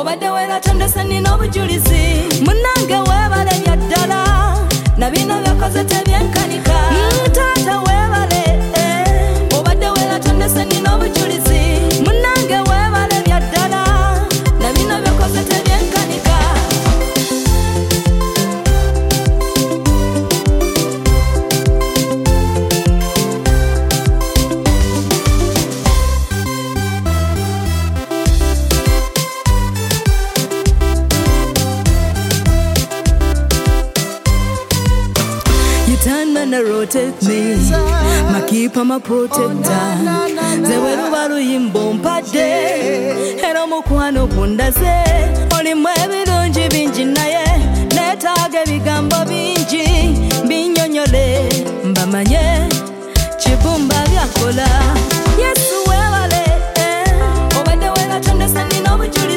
obadde weeratondese nina obujulizi munnange weebale bya ddala na bino byakoze tebyenkanika taata weebale obadde weeratondese nina obujulizi munnange weebale bya ddala na bino byakoze tebyenkanika. Turn and rotate me, my keeper, my protector. Ze weruba luyimbo mpadde, era mukwano kundaze. Oli mwebirungi bingi naye, neetaaga ebigambo bingi, binnyonnyole mbamanye kibumba byakola. Yesu weebale, obadde weeratondese nina obujulizi